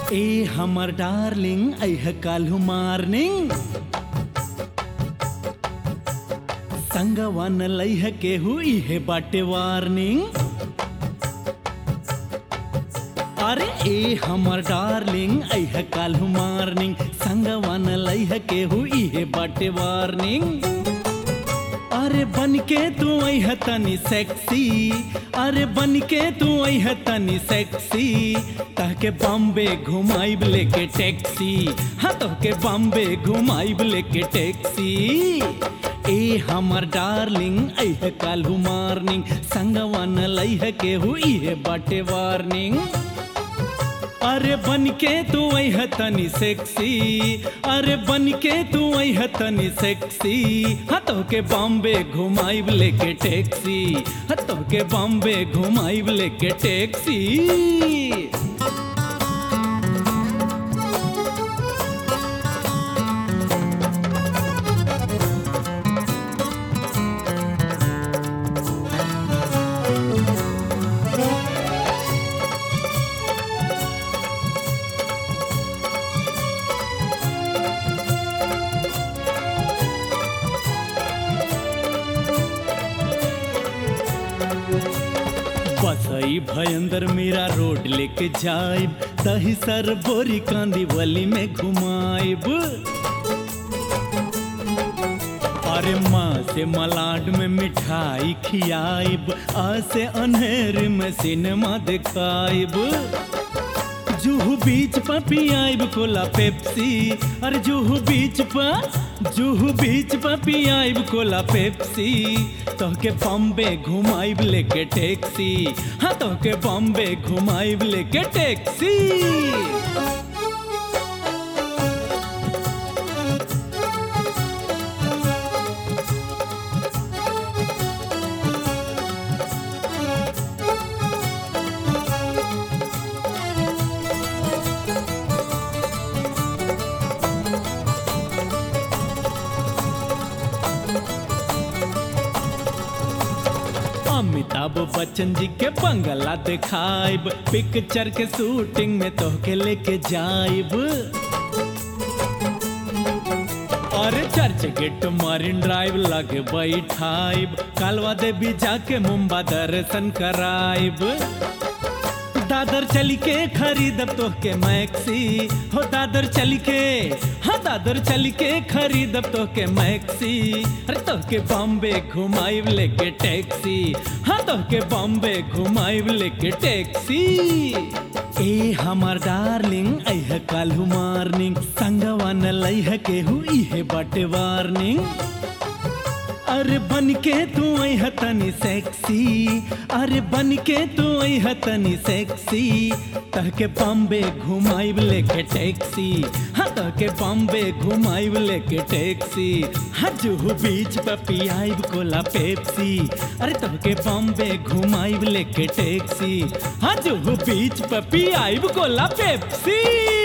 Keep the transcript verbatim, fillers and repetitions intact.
ए हमर डार्लिंग अह काल्हू मार्निंग संगवन लैह केहू इहे बाटे वार्निंग। अरे ए हमर डार्लिंग अह काल्हू मार्निंग संगवन लैह केहू इहे बाटे वार्निंग। अरे बनके तू अह तनी सेक्सी, अरे बनके तू अह तनी सेक्सी, तहके बॉम्बे घुमाइब लेके टैक्सी, हाँ तहके बॉम्बे घुमाइब लेके टैक्सी। ए हमर डार्लिंग अह काल्हू मार्निंग संगवन लैह केहू इहे बाटे वार्निंग। अरे बनके तू अह तनी सेक्सी, अरे बनके तू अह तनी सेक्सी, हाँ तोहके बॉम्बे घुमाइब लेके टैक्सी, हाँ तोहके बॉम्बे घुमाइब लेके टैक्सी। बसई भयंदर मेरा रोड लेके जाइब, तही सर बोरी कांदी वली में घुमाइब। अरे माँ से मलाड में मिठाई खियाइब, आ से अनहेर में सिनेमा दिखाइब। जुहू बीच पर पियाइब कोला पेप्सी, अरे जुहू बीच पर जुहू बीच पर पियाइब कोला पेप्सी, तोहके बॉम्बे घुमाइब लेके टैक्सी, हाँ तोहके बॉम्बे घुमाइब लेके टैक्सी। अमिताभ बच्चन जी के बंगला दिखाइब, पिक्चर के शूटिंग में तोहके लेके जाइब। और चर्च गेट मरीन ड्राइव लगे बैठाइब, कालवा देवी जाके मुंबा दर्शन कराइब। दादर चली के खरीदब तोहके मैक्सी, हो दादर चली के, हाँ दादर चली के खरीदब तोहके मैक्सी। अरे तोहके बॉम्बे घुमाइब लेके टैक्सी, हाँ तोहके बॉम्बे घुमाइब लेके टैक्सी। ए हमर डार्लिंग अह काल्हू मार्निंग संगवन लैह केहू इहे बाटे वार्निंग। अरे बनके तू अह तनी सेक्सी, अरे बनके तू अह तनी सेक्सी, तहके बॉम्बे घुमाइब लेके टैक्सी, हाँ तहके बॉम्बे घुमाइब लेके टैक्सी। हाँ जुहू बीच पर पियाइब कोला पेप्सी, अरे तहके बॉम्बे घुमाइब लेके टैक्सी, हाँ जुहू बीच पर पियाइब कोला पेप्सी।